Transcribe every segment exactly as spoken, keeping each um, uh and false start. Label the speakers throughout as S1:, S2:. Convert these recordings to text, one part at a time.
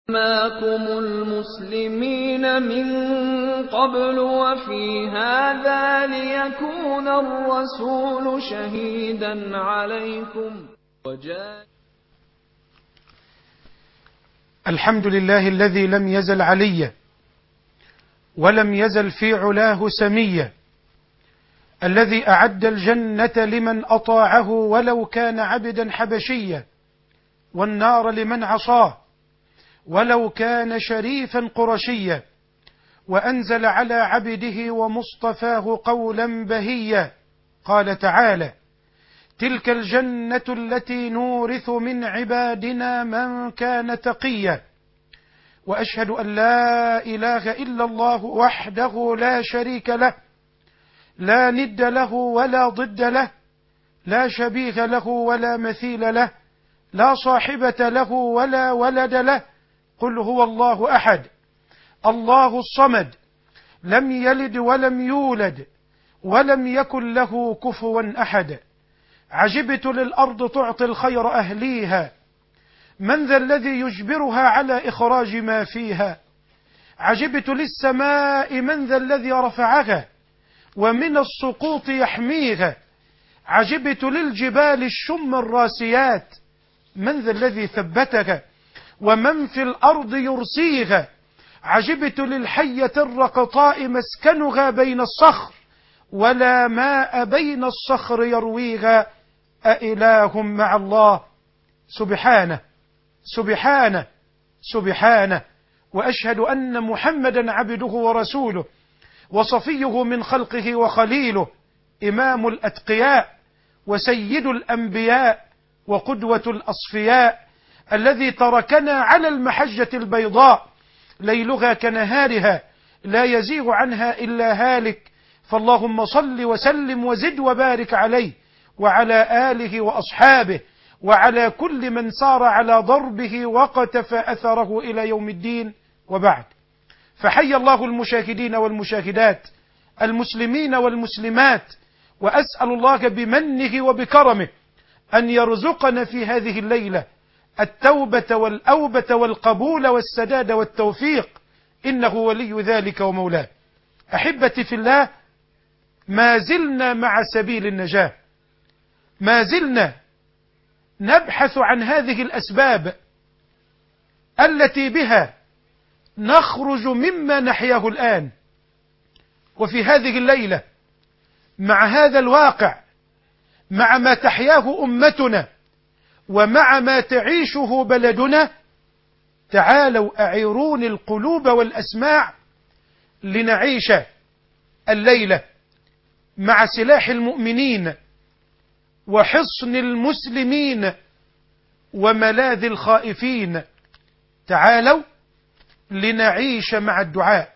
S1: سَمَّاكُمُ الْمُسْلِمِينَ مِن قَبْلُ وَفِي هَٰذَا لِيَكُونَ الرَّسُولُ شَهِيدًا عَلَيْكُمْ.
S2: الحمد لله الذي لم يزل عليا ولم يزل في علاه سميا، الذي أعد الجنة لمن أطاعه ولو كان عبدا حبشيا، والنار لمن عصاه ولو كان شريفا قرشيا، وأنزل على عبده ومصطفاه قولا بهيا. قال تعالى: تلك الجنة التي نورث من عبادنا من كان تقيا. وأشهد أن لا إله إلا الله وحده لا شريك له، لا ند له ولا ضد له، لا شبيه له ولا مثيل له، لا صاحبة له ولا ولد له. قل هو الله أحد الله الصمد، لم يلد ولم يولد ولم يكن له كفوا أحد. عجبت للأرض تعطي الخير أهليها، من ذا الذي يجبرها على إخراج ما فيها؟ عجبت للسماء، من ذا الذي رفعها ومن السقوط يحميها؟ عجبت للجبال الشم الراسيات، من ذا الذي ثبتها ومن في الأرض يرسيها؟ عجبت للحية الرقطاء، مسكنها بين الصخر ولا ماء بين الصخر يرويها. أإله مع الله؟ سبحانه سبحانه سبحانه. وأشهد أن محمدا عبده ورسوله وصفيه من خلقه وخليله، إمام الأتقياء وسيد الأنبياء وقدوة الأصفياء، الذي تركنا على المحجة البيضاء ليلها كنهارها لا يزيغ عنها إلا هالك. فاللهم صل وسلم وزد وبارك عليه وعلى آله وأصحابه وعلى كل من سار على ضربه وقتفى أثره إلى يوم الدين. وبعد، فحي الله المشاهدين والمشاهدات، المسلمين والمسلمات، وأسأل الله بمنه وبكرمه أن يرزقنا في هذه الليلة التوبة والأوبة والقبول والسداد والتوفيق، إنه ولي ذلك ومولاه. أحبتي في الله، ما زلنا مع سبيل النجاة، ما زلنا نبحث عن هذه الأسباب التي بها نخرج مما نحياه الآن. وفي هذه الليلة، مع هذا الواقع، مع ما تحياه أمتنا ومع ما تعيشه بلدنا، تعالوا أعيروني القلوب والأسماع لنعيش الليلة مع سلاح المؤمنين وحصن المسلمين وملاذ الخائفين. تعالوا لنعيش مع الدعاء،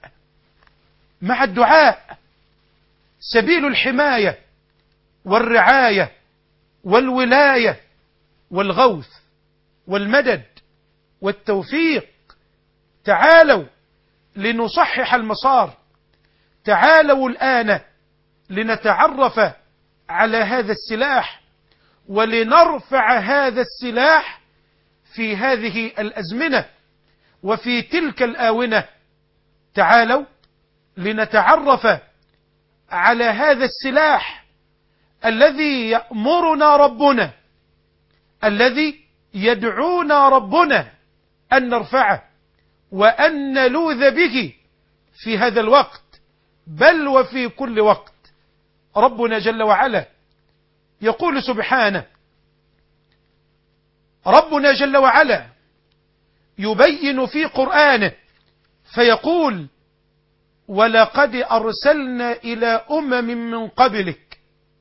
S2: مع الدعاء سبيل الحماية والرعاية والولاية والغوث والمدد والتوفيق. تعالوا لنصحح المسار، تعالوا الآن لنتعرف على هذا السلاح ولنرفع هذا السلاح في هذه الأزمنة وفي تلك الآونة. تعالوا لنتعرف على هذا السلاح الذي يأمرنا ربنا، الذي يدعونا ربنا أن نرفعه وأن نلوذ به في هذا الوقت، بل وفي كل وقت. ربنا جل وعلا يقول سبحانه، ربنا جل وعلا يبين في قرآنه فيقول: ولقد أرسلنا إلى أمم من قبلك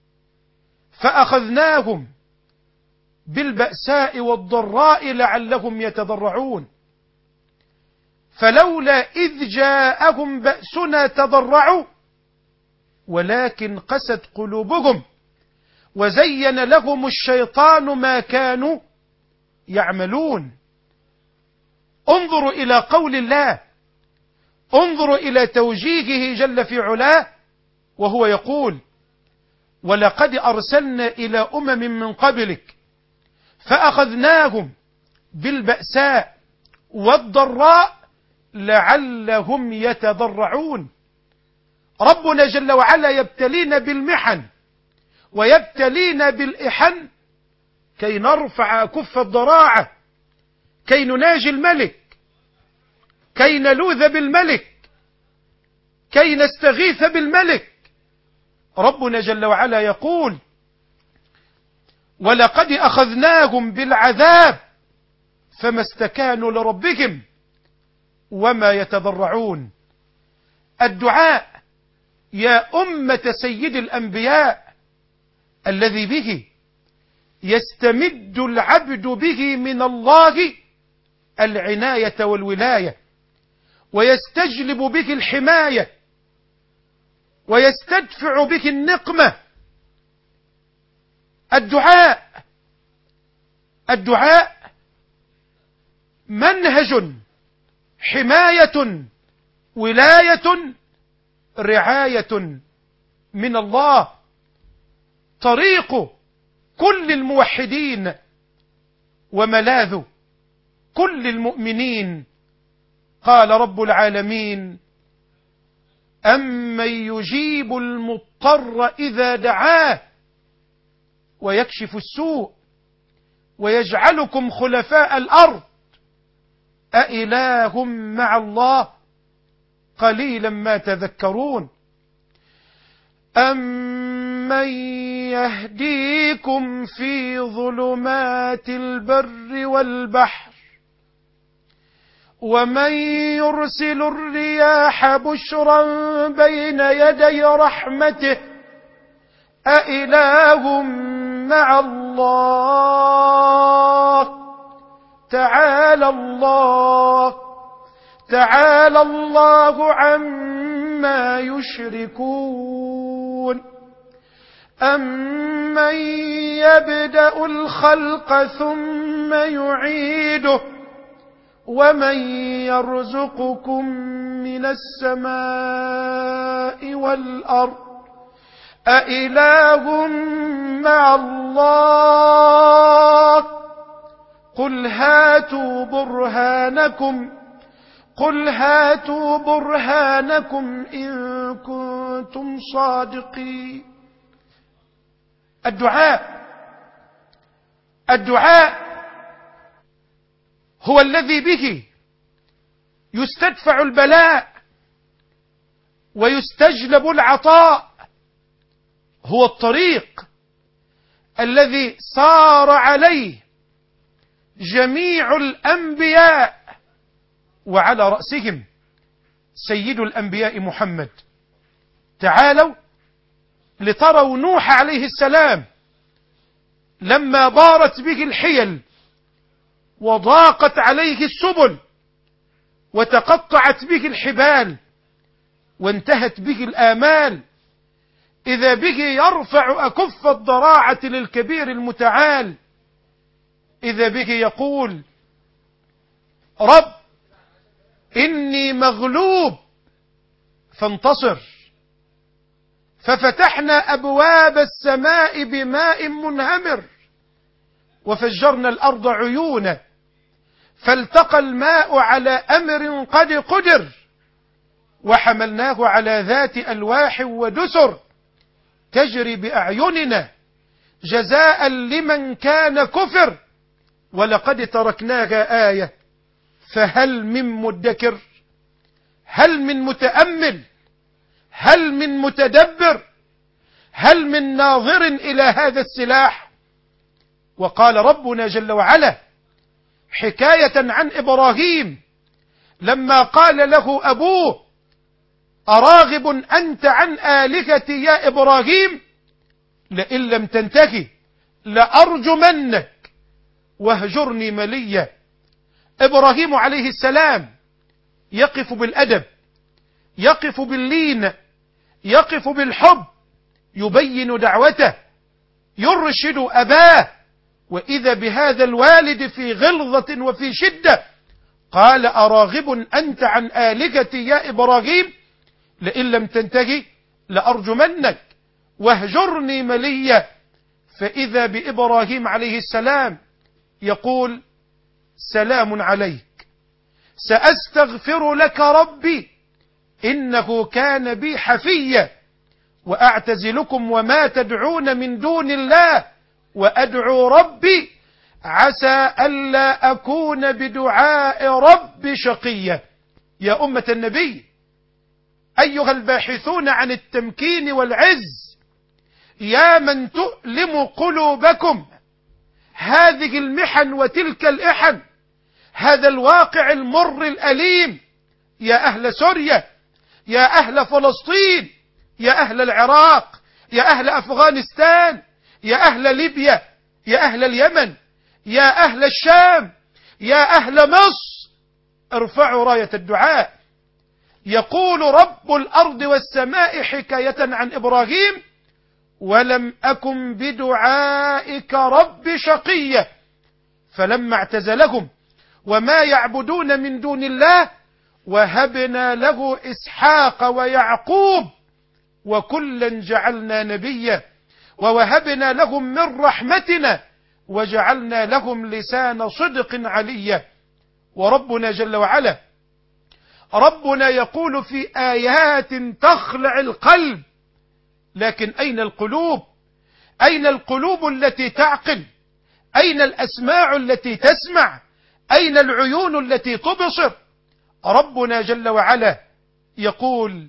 S2: فأخذناهم بالبأساء والضراء لعلهم يتضرعون، فلولا إذ جاءهم بأسنا تضرعوا ولكن قست قلوبهم وزين لهم الشيطان ما كانوا يعملون. انظروا إلى قول الله، انظروا إلى توجيهه جل في علاه، وهو يقول: ولقد أرسلنا إلى أمم من قبلك فأخذناهم بالبأساء والضراء لعلهم يتضرعون. ربنا جل وعلا يبتلينا بالمحن ويبتلينا بالإحن كي نرفع كف الضراعة، كي نناجي الملك، كي نلوذ بالملك، كي نستغيث بالملك. ربنا جل وعلا يقول: ولقد أخذناهم بالعذاب فما استكانوا لربهم وما يتضرعون. الدعاء يا أمة سيد الأنبياء الذي به يستمد العبد به من الله العناية والولاية، ويستجلب به الحماية، ويستدفع به النقمة. الدعاء الدعاء منهج، حماية، ولاية، رعاية من الله، طريق كل الموحدين وملاذ كل المؤمنين. قال رب العالمين: أمن يجيب المضطر إذا دعاه ويكشف السوء ويجعلكم خلفاء الأرض أإله مع الله قليلا ما تذكرون. أمن يهديكم في ظلمات البر والبحر ومن يرسل الرياح بشرا بين يدي رحمته أإله مع الله تعالى الله تعالى الله عما يشركون. أمن يبدأ الخلق ثم يعيده ومن يرزقكم من السماء والأرض أإله مع الله قل هاتوا برهانكم قل هاتوا برهانكم إن كنتم صادقين. الدعاء الدعاء هو الذي به يستدفع البلاء ويستجلب العطاء، هو الطريق الذي صار عليه جميع الأنبياء وعلى رأسهم سيد الأنبياء محمد. تعالوا لتروا نوح عليه السلام لما ضارت به الحيل وضاقت عليه السبل وتقطعت به الحبال وانتهت به الآمال، إذا به يرفع أكف الضراعة للكبير المتعال، إذا به يقول: رب إني مغلوب فانتصر. ففتحنا أبواب السماء بماء منهمر وفجرنا الأرض عيونا فالتقى الماء على أمر قد قدر وحملناه على ذات ألواح ودسر تجري بأعيننا جزاء لمن كان كفر ولقد تركناها آية فهل من مدكر، هل من متأمل، هل من متدبر، هل من ناظر إلى هذا السلاح. وقال ربنا جل وعلا حكاية عن إبراهيم لما قال له أبوه: أراغب أنت عن آلهتي يا إبراهيم لئن لم تنتهي لأرجمنك واهجرني مليا. إبراهيم عليه السلام يقف بالأدب، يقف باللين، يقف بالحب، يبين دعوته، يرشد أباه، وإذا بهذا الوالد في غلظة وفي شدة قال: أراغب أنت عن آلهتي يا إبراهيم لئن لم تنتهي لأرجمنك واهجرني مليا. فإذا بإبراهيم عليه السلام يقول: سلام عليك سأستغفر لك ربي إنه كان بي حفيا وأعتزلكم وما تدعون من دون الله وأدعو ربي عسى ألا أكون بدعاء ربي شقيا. يا أمة النبي أيها الباحثون عن التمكين والعز، يا من تؤلم قلوبكم هذه المحن وتلك الإحن، هذا الواقع المر الأليم، يا أهل سوريا، يا أهل فلسطين، يا أهل العراق، يا أهل أفغانستان، يا أهل ليبيا، يا أهل اليمن، يا أهل الشام، يا أهل مصر، ارفعوا راية الدعاء. يقول رب الأرض والسماء حكاية عن إبراهيم: ولم أكن بدعائك رب شقيا. فلما اعتزلهم وما يعبدون من دون الله وهبنا له إسحاق ويعقوب وكلا جعلنا نبيا ووهبنا لهم من رحمتنا وجعلنا لهم لسان صدق عليا. وربنا جل وعلا ربنا يقول في آيات تخلع القلب، لكن أين القلوب؟ أين القلوب التي تعقل؟ أين الأسماع التي تسمع؟ أين العيون التي تبصر؟ ربنا جل وعلا يقول: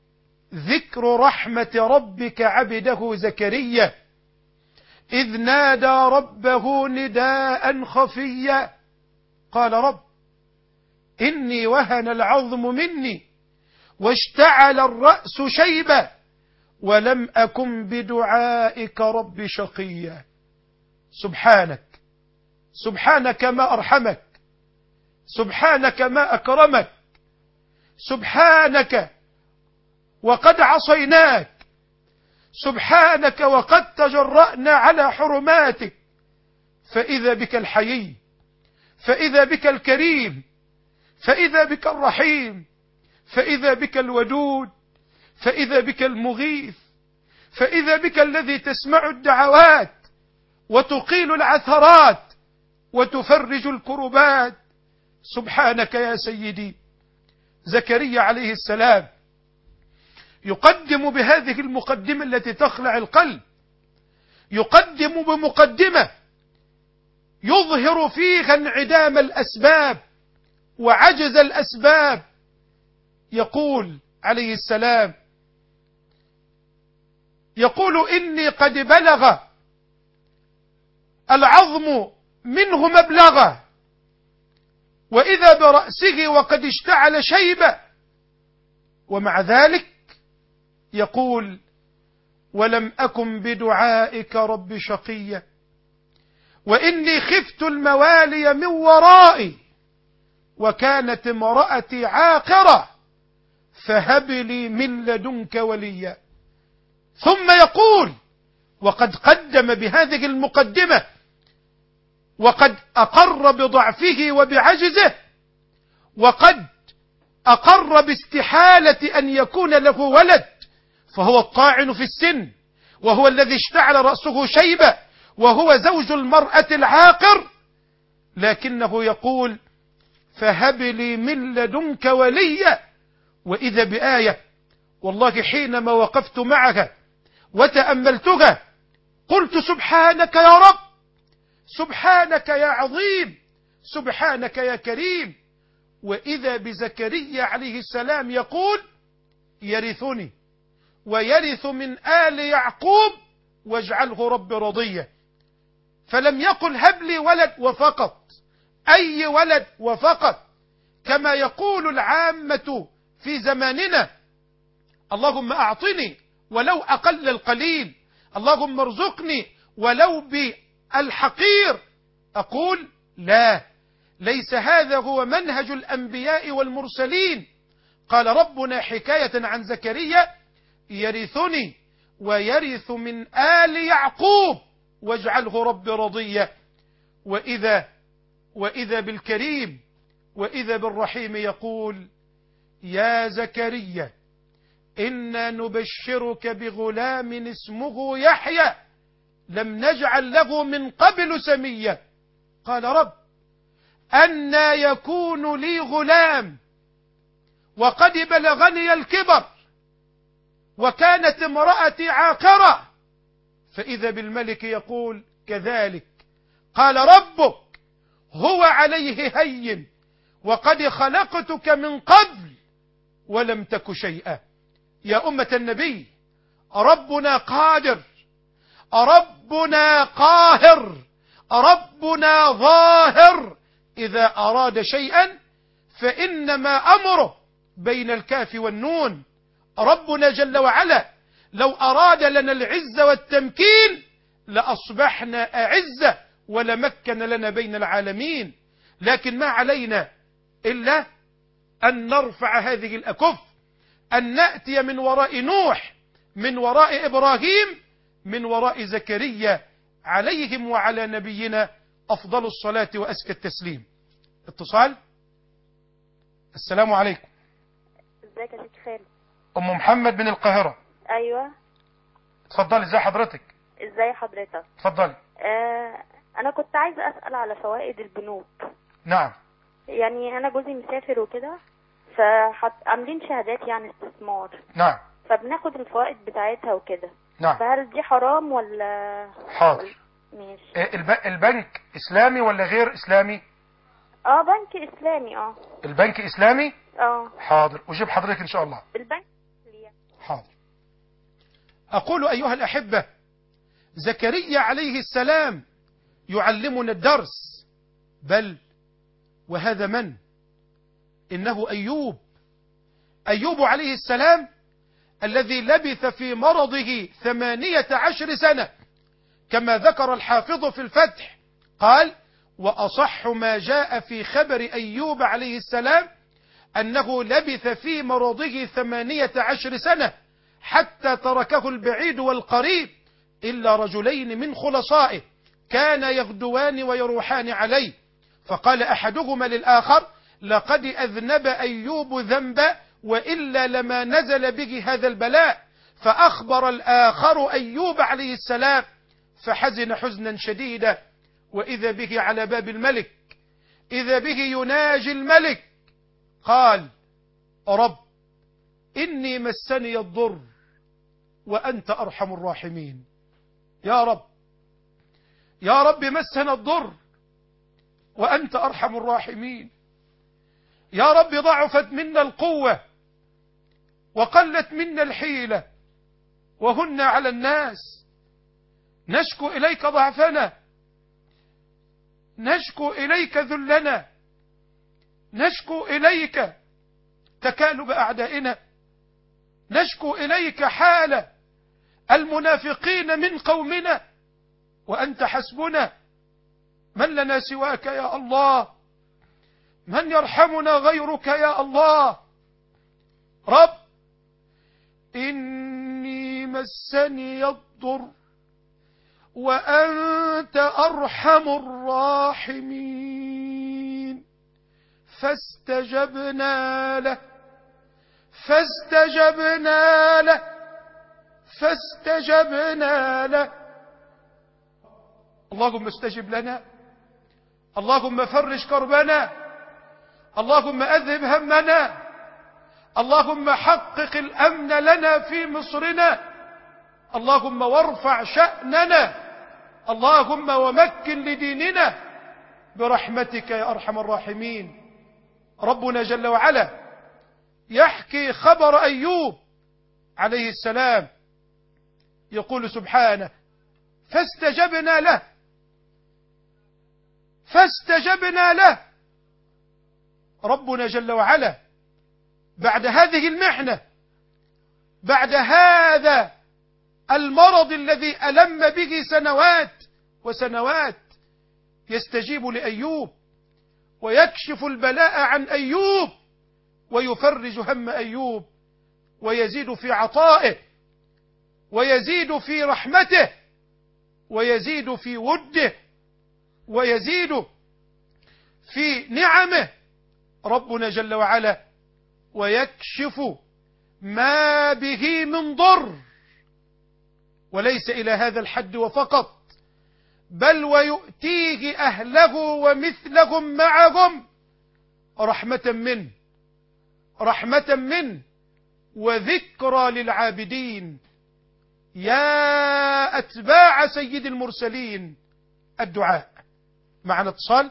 S2: ذكر رحمة ربك عبده زكريا إذ نادى ربه نداء خفيا قال: رب إني وهن العظم مني واشتعل الرأس شيبا ولم أكن بدعائك رب شقيا. سبحانك، سبحانك ما أرحمك، سبحانك ما أكرمك، سبحانك وقد عصيناك، سبحانك وقد تجرأنا على حرماتك، فإذا بك الحيي، فإذا بك الكريم، فإذا بك الرحيم، فإذا بك الودود، فإذا بك المغيث، فإذا بك الذي تسمع الدعوات وتقيل العثرات وتفرج الكربات. سبحانك يا سيدي. زكريا عليه السلام يقدم بهذه المقدمة التي تخلع القلب، يقدم بمقدمة يظهر فيها انعدام الأسباب وعجز الأسباب. يقول عليه السلام، يقول: إني قد بلغ العظم منه مبلغه وإذا برأسه وقد اشتعل شيبة، ومع ذلك يقول: ولم أكن بدعائك رب شقيا وإني خفت الموالي من ورائي وكانت امرأتي عاقرة فهب لي من لدنك وليا. ثم يقول وقد قدم بهذه المقدمة وقد أقر بضعفه وبعجزه وقد أقر باستحالة أن يكون له ولد، فهو الطاعن في السن وهو الذي اشتعل رأسه شيبة وهو زوج المرأة العاقر، لكنه يقول: فهب لي من لدنك وليا. وإذا بآية والله حينما وقفت معها وتأملتها قلت: سبحانك يا رب، سبحانك يا عظيم، سبحانك يا كريم. وإذا بزكريا عليه السلام يقول: يرثني ويرث من آل يعقوب واجعله رب رضيا. فلم يقل هب لي ولد وفقط، أي ولد وفقط، كما يقول العامة في زماننا: اللهم أعطني ولو أقل القليل، اللهم ارزقني ولو بالحقير. أقول: لا، ليس هذا هو منهج الأنبياء والمرسلين. قال ربنا حكاية عن زكريا: يرثني ويرث من آل يعقوب واجعله رب رضيا. وإذا وإذا بالكريم وإذا بالرحيم يقول: يا زكريا إنا نبشرك بغلام اسمه يحيى لم نجعل له من قبل سميا. قال: رب أن يكون لي غلام وقد بلغني الكبر وكانت امرأتي عاقرة؟ فإذا بالملك يقول كذلك قال ربك هو عليه هين وقد خلقتك من قبل ولم تك شيئا. يا أمة النبي، ربنا قادر، ربنا قاهر، ربنا ظاهر. إذا أراد شيئا فإنما أمره بين الكاف والنون. ربنا جل وعلا لو أراد لنا العز والتمكين لأصبحنا أعزة ولمكن لنا بين العالمين، لكن ما علينا إلا أن نرفع هذه الأكف، أن نأتي من وراء نوح، من وراء إبراهيم، من وراء زكريا، عليهم وعلى نبينا أفضل الصلاة وأزكى التسليم. اتصال. السلام عليكم.
S3: ازيك يا شيخ خالد؟
S2: أم محمد من القاهرة.
S3: ايوه.
S2: اتفضلي. ازي حضرتك؟
S3: ازاي حضرتك؟
S2: اتفضلي.
S3: آه انا كنت عايزه اسال على فوائد البنوك.
S2: نعم.
S3: يعني انا جوزي مسافر وكده، فعاملين شهادات يعني استثمار.
S2: نعم.
S3: فبناخد الفوائد بتاعتها وكده.
S2: نعم.
S3: فهل دي حرام ولا؟
S2: حاضر.
S3: ماشي.
S2: الب... البنك إسلامي ولا غير إسلامي؟
S3: اه بنك اسلامي. اه
S2: البنك إسلامي.
S3: اه
S2: حاضر، أجيب حضرتك إن شاء الله.
S3: البنك.
S2: حاضر. أقول أيها الأحبة، زكريا عليه السلام يعلمنا الدرس، بل وهذا من؟ إنه أيوب. أيوب عليه السلام الذي لبث في مرضه ثمانية عشر سنة، كما ذكر الحافظ في الفتح قال: وأصح ما جاء في خبر أيوب عليه السلام أنه لبث في مرضه ثمانية عشر سنة حتى تركه البعيد والقريب إلا رجلين من خلصائه كان يغدوان ويروحان عليه، فقال أحدهما للآخر: لقد أذنب أيوب ذنبا وإلا لما نزل به هذا البلاء. فأخبر الآخر أيوب عليه السلام فحزن حزنا شديدا، وإذا به على باب الملك، إذا به يناجي الملك، قال: رب إني مسني الضر وأنت أرحم الراحمين. يا رب، يا رب مسنا الضر وأنت أرحم الراحمين. يا رب ضعفت منا القوة وقلت منا الحيلة وهن على الناس، نشكو إليك ضعفنا، نشكو إليك ذلنا، نشكو إليك تكالب أعدائنا، نشكو إليك حال المنافقين من قومنا، وأنت حسبنا، من لنا سواك يا الله، من يرحمنا غيرك يا الله. رب إني مسني الضر وأنت أرحم الراحمين، فاستجبنا له فاستجبنا له فاستجبنا له. اللهم استجب لنا، اللهم فرج كربنا، اللهم أذهب همنا، اللهم حقق الأمن لنا في مصرنا، اللهم وارفع شأننا، اللهم ومكن لديننا برحمتك يا أرحم الراحمين. ربنا جل وعلا يحكي خبر أيوب عليه السلام، يقول سبحانه: فاستجبنا له فاستجبنا له. ربنا جل وعلا بعد هذه المحنة، بعد هذا المرض الذي ألم به سنوات وسنوات، يستجيب لأيوب ويكشف البلاء عن أيوب ويفرج هم أيوب ويزيد في عطائه ويزيد في رحمته ويزيد في وده ويزيد في نعمه ربنا جل وعلا، ويكشف ما به من ضر. وليس إلى هذا الحد وفقط، بل ويؤتيه أهله ومثلهم معهم رحمة منه رحمة منه وذكرى للعابدين. يا أتباع سيد المرسلين الدعاء. معنا اتصال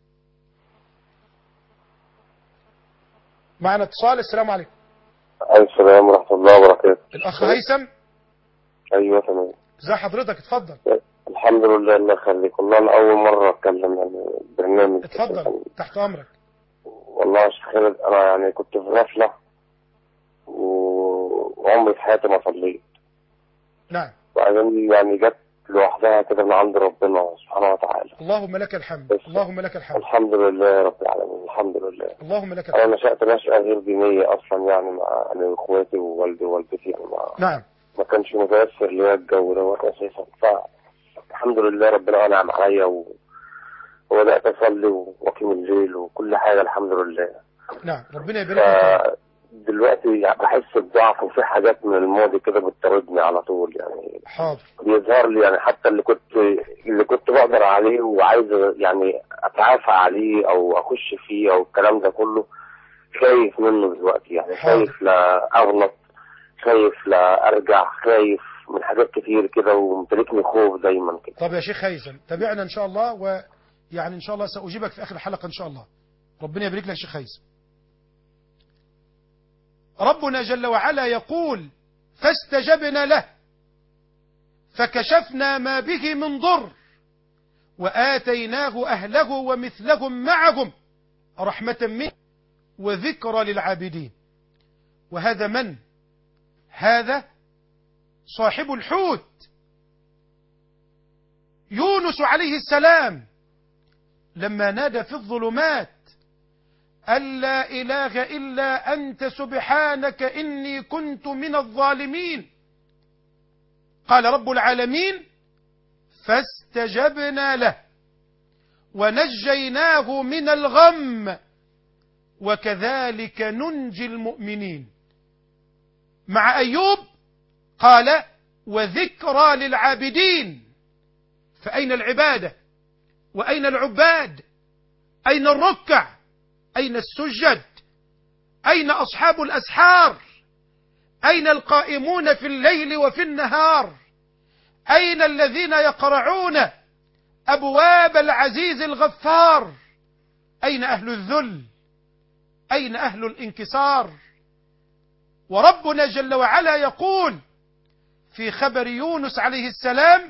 S2: معنا اتصال السلام عليكم.
S4: عليكم السلام ورحمة الله وبركاته.
S2: الأخ هيثم.
S4: أيوة تمام.
S2: ازي حضرتك؟ اتفضل.
S4: الحمد لله الله يخليك. والله أنا أول مرة أتكلم عن البرنامج.
S2: اتفضل تحت أمرك.
S4: والله يا شيخ خالد أنا يعني كنت في غفلة وعمري في حياتي ما صليت.
S2: نعم.
S4: وبعدين يعني جت لوحدها كده من عند ربنا سبحانه وتعالى.
S2: اللهم لك الحمد. اللهم لك الحمد.
S4: الحمد لله رب العالمين. الحمد لله.
S2: اللهم لك الحمد.
S4: أنا نشأت نشأة غير دينية أصلا يعني مع يعني إخواتي ووالدي ووالدتي يعني مع
S2: نعم.
S4: ما كانش متيسر ليا الجو دوت أساسا. فالحمد لله ربنا أنعم عليا و... وبدأت أصلي وأقيم الليل وكل حاجة الحمد لله.
S2: نعم ربنا يبارك فيك.
S4: دلوقتي بحس بضعف وفي حاجات من الماضي كده بتطاردني على طول يعني.
S2: حاضر.
S4: بيظهر لي يعني حتى اللي كنت اللي كنت بقدر عليه وعايز يعني أتعافى عليه أو أخش فيه أو الكلام ده كله خايف منه دلوقتي يعني. خايف لا أغلط، خايف لا أرجع، خايف من حاجات كتير كده ومتلكني خوف دايما كده.
S2: طب يا شيخ هيثم تابعنا إن شاء الله، ويعني إن شاء الله سأجيبك في آخر الحلقة إن شاء الله. ربنا يبارك لك يا شيخ هيثم. ربنا جل وعلا يقول فاستجبنا له فكشفنا ما به من ضر وآتيناه أهله ومثلهم معهم رحمة منه وذكرى للعابدين. وهذا من؟ هذا صاحب الحوت يونس عليه السلام لما نادى في الظلمات أن لا إله إلا أنت سبحانك إني كنت من الظالمين. قال رب العالمين فاستجبنا له ونجيناه من الغم وكذلك ننجي المؤمنين. مع أيوب قال وذكرى للعابدين. فأين العبادة؟ وأين العباد؟ أين الركع؟ أين السجد؟ أين أصحاب الأسحار؟ أين القائمون في الليل وفي النهار؟ أين الذين يقرعون أبواب العزيز الغفار؟ أين أهل الذل؟ أين أهل الانكسار؟ وربنا جل وعلا يقول في خبر يونس عليه السلام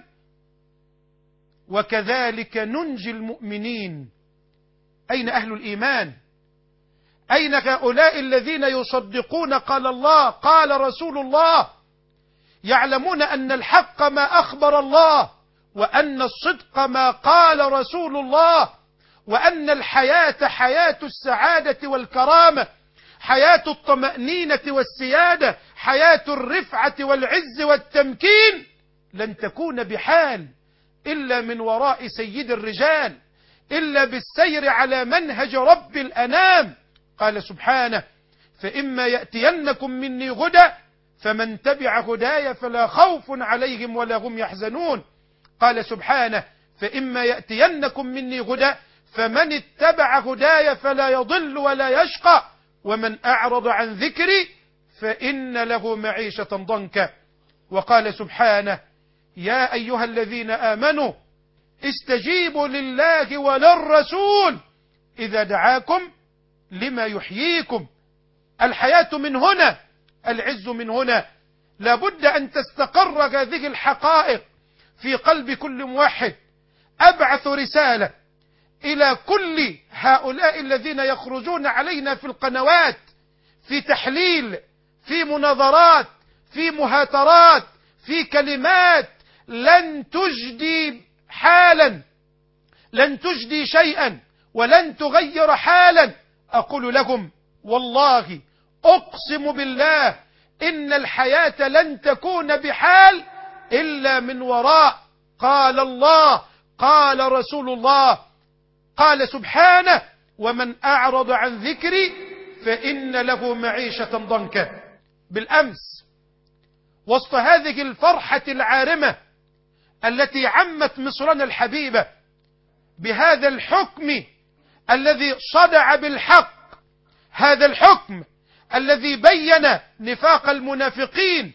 S2: وكذلك ننجي المؤمنين. أين أهل الإيمان؟ أين هؤلاء الذين يصدقون قال الله قال رسول الله، يعلمون أن الحق ما أخبر الله، وأن الصدق ما قال رسول الله، وأن الحياة حياة السعادة والكرامة، حياة الطمأنينة والسيادة، حياة الرفعة والعز والتمكين لن تكون بحال إلا من وراء سيد الرجال، إلا بالسير على منهج رب الأنام. قال سبحانه فإما يأتينكم مني هدى فمن تبع هداي فلا خوف عليهم ولا هم يحزنون. قال سبحانه فإما يأتينكم مني هدى فمن اتبع هداي فلا يضل ولا يشقى ومن أعرض عن ذكري فإن له معيشة ضنكا. وقال سبحانه يا أيها الذين آمنوا استجيبوا لله وللرسول إذا دعاكم لما يحييكم. الحياة من هنا، العز من هنا. لابد أن تستقر هذه الحقائق في قلب كل موحد. أبعث رسالة إلى كل هؤلاء الذين يخرجون علينا في القنوات في تحليل، في مناظرات، في مهاترات، في كلمات لن تجدي حالا، لن تجدي شيئا ولن تغير حالا. أقول لهم والله أقسم بالله إن الحياة لن تكون بحال إلا من وراء قال الله قال رسول الله. قال سبحانه ومن أعرض عن ذكري فإن له معيشة ضنكا. بالأمس وسط هذه الفرحة العارمة التي عمت مصرنا الحبيبة بهذا الحكم الذي صدع بالحق، هذا الحكم الذي بين نفاق المنافقين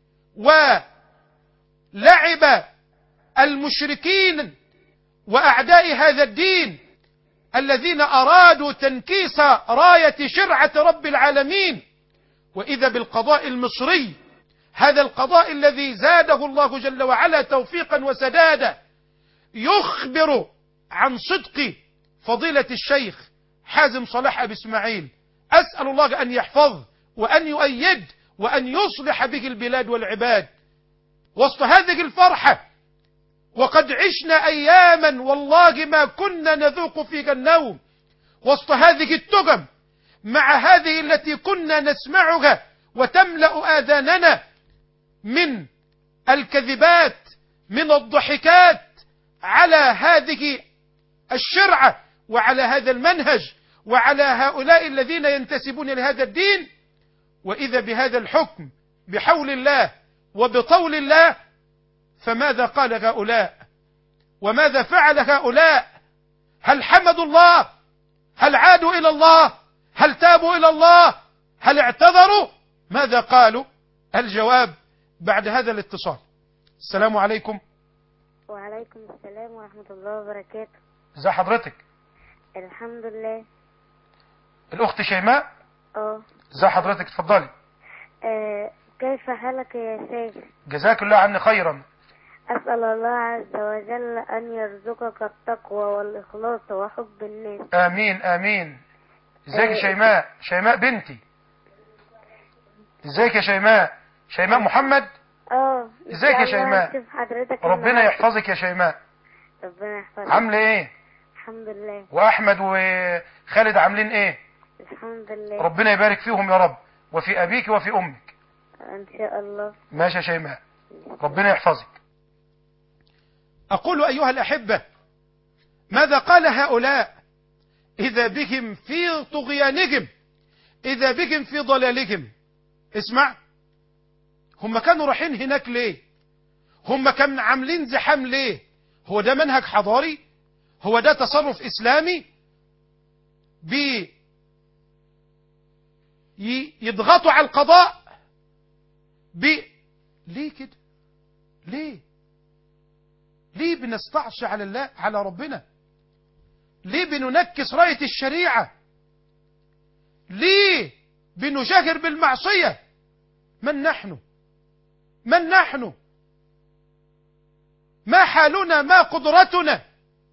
S2: ولعب المشركين وأعداء هذا الدين الذين أرادوا تنكيس راية شرعة رب العالمين. وإذا بالقضاء المصري، هذا القضاء الذي زاده الله جل وعلا توفيقا وسدادا، يخبر عن صدق فضيلة الشيخ حازم صلاح أبي إسماعيل. أسأل الله أن يحفظ وأن يؤيد وأن يصلح به البلاد والعباد. وسط هذه الفرحة، وقد عشنا أياما والله ما كنا نذوق فيها النوم، وسط هذه التهم مع هذه التي كنا نسمعها وتملأ آذاننا من الكذبات، من الضحكات على هذه الشرعة وعلى هذا المنهج وعلى هؤلاء الذين ينتسبون لهذا الدين. وإذا بهذا الحكم بحول الله وبطول الله، فماذا قال هؤلاء وماذا فعل هؤلاء؟ هل حمدوا الله؟ هل عادوا إلى الله؟ هل تابوا إلى الله؟ هل اعتذروا؟ ماذا قالوا؟ الجواب بعد هذا الاتصال. السلام عليكم.
S3: وعليكم السلام ورحمة الله وبركاته.
S2: ازي حضرتك؟
S3: الحمد لله.
S2: الأخت شيماء؟
S3: اه.
S2: ازي حضرتك؟ اتفضلي.
S3: آه، كيف حالك يا شيخ؟
S2: جزاك الله عني خيرا.
S3: أسأل الله عز وجل أن يرزقك التقوى والإخلاص وحب الناس.
S2: آمين آمين. ازيك يا شيماء؟ شيماء بنتي. ازيك يا شيماء؟ شيماء محمد؟
S3: اه.
S2: ازيك يا شيماء؟ ربنا يحفظك يا شيماء.
S3: ربنا يحفظك.
S2: عامله ايه؟
S3: الحمد لله.
S2: واحمد وخالد عاملين ايه؟
S3: الحمد لله.
S2: ربنا يبارك فيهم يا رب، وفي ابيك وفي امك
S3: ان شاء الله.
S2: ماشي يا شيماء، ربنا يحفظك. اقول ايها الاحبة، ماذا قال هؤلاء اذا بهم في طغيانهم، اذا بهم في ضلالهم؟ اسمع، هم كانوا رايحين هناك ليه؟ هم كانوا عاملين زحام ليه؟ هو ده منهج حضاري؟ هو ده تصرف إسلامي؟ بي يضغطوا على القضاء بي ليه كده؟ ليه؟ ليه بنستعصي على الله، على ربنا؟ ليه بننكس راية الشريعة؟ ليه بنجاهر بالمعصية؟ من نحن؟ من نحن؟ ما حالنا؟ ما قدرتنا؟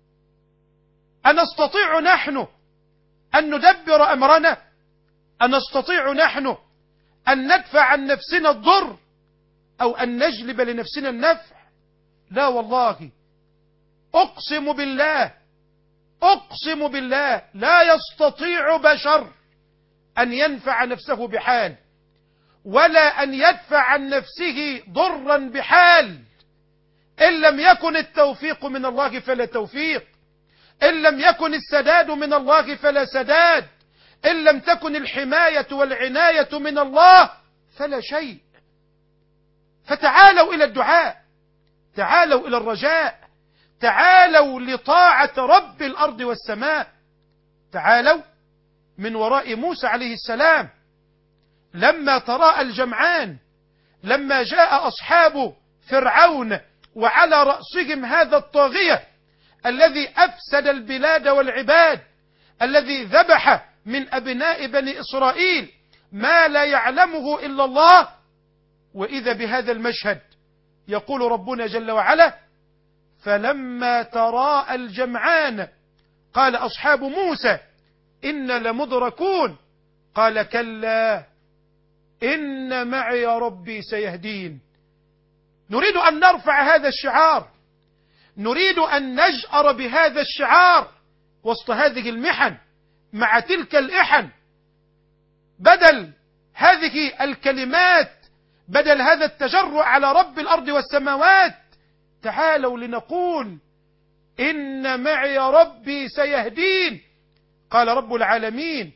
S2: أنستطيع نحن أن ندبر أمرنا؟ أنستطيع نحن أن ندفع عن نفسنا الضر أو أن نجلب لنفسنا النفع؟ لا والله، أقسم بالله أقسم بالله لا يستطيع بشر أن ينفع نفسه بحال، ولا أن يدفع عن نفسه ضرا بحال، إن لم يكن التوفيق من الله فلا توفيق، إن لم يكن السداد من الله فلا سداد، إن لم تكن الحماية والعناية من الله فلا شيء. فتعالوا إلى الدعاء، تعالوا إلى الرجاء، تعالوا لطاعة رب الأرض والسماء. تعالوا من وراء موسى عليه السلام لما تراءى الجمعان، لما جاء أصحاب فرعون وعلى رأسهم هذا الطاغية الذي أفسد البلاد والعباد، الذي ذبح من أبناء بني إسرائيل ما لا يعلمه إلا الله. وإذا بهذا المشهد يقول ربنا جل وعلا: فلما تراءى الجمعان قال أصحاب موسى إنا لمدركون، قال كلا إن معي ربي سيهدين. نريد أن نرفع هذا الشعار، نريد أن نجأر بهذا الشعار وسط هذه المحن، مع تلك الإحن، بدل هذه الكلمات، بدل هذا التجرؤ على رب الأرض والسماوات. تعالوا لنقول إن معي ربي سيهدين. قال رب العالمين: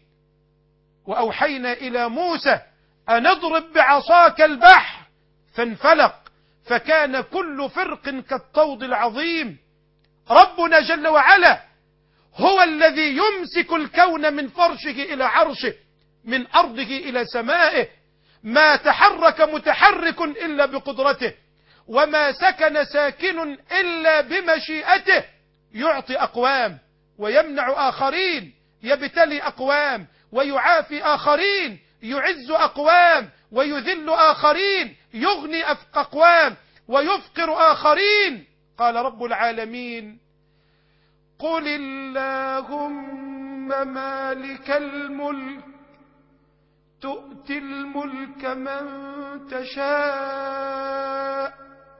S2: وأوحينا إلى موسى أن اضرب بعصاك البحر فانفلق فكان كل فرق كالطود العظيم. ربنا جل وعلا هو الذي يمسك الكون من فرشه إلى عرشه، من أرضه إلى سمائه، ما تحرك متحرك إلا بقدرته، وما سكن ساكن إلا بمشيئته. يعطي أقوام ويمنع آخرين، يبتلي أقوام ويعافي آخرين، يعز أقوام ويذل آخرين، يغني أقوام ويفقر آخرين. قال رب العالمين: قل اللهم مالك الملك تؤتي الملك من تشاء